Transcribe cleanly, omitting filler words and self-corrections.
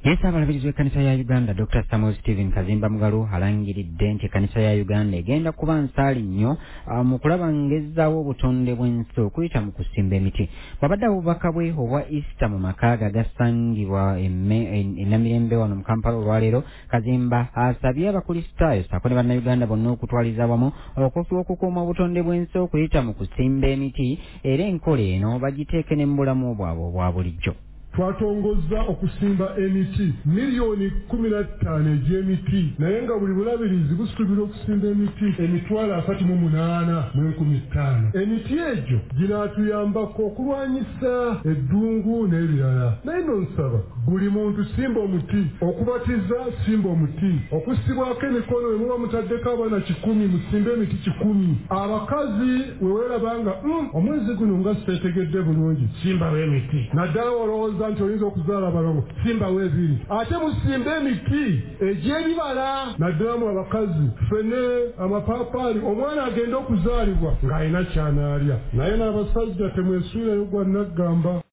Yes, abalabirizi w'ekkanisa ya Uganda Dr. Samuel Stephen Kazimba Mugalu alangiridde nti ekkanisa ya Uganda egenda kuba nsaali nnyo mu kulaba ng'ezzaawo obutonde bw'ensi okuyita mu kusimba emiti. Bw'abadde obubaka bwe obwa Easter mu makaaga agasangibwa e Namirembe wano mu Kampala olwaleero, Kazimba asabye abakristaayo ssaako ne bannayuganda bonna okutwaliza wamu okufuba okukuuma obutonde bw'ensi okuyita mu kusimba emiti, era enkola eno bagiteeke ne mu bulamu bwabwe obwa bulijjo. Twatongozza okusimba emiti miliyoni 15 egy'emiti naye nga buli bulabirizi busuubira okusimba emiti emitwalo 38,500. Emiti egyo ginaatuyambako okulwanyisa eddungu n'ebirala. Naye nonsaba buli muntu simba omuti, okubatiza simba omuti, okusibwako emikono we muba mutaddeko abaana 100 musimbe emiti 100. Abakazi we weerabanga omwezi guno nga seetegedde bulungi simbawo emiti, naddala olowooza nti oyinza okuzaala abalongo simbawo 2. Ate musimbe emiti egy'ebibala, naddala mu abakazi ffene amapaapaali omwana agenda okuzaalibwa ng'alina kyanaalya. Naye n'abasajja temwesuulayo gwa naggamba.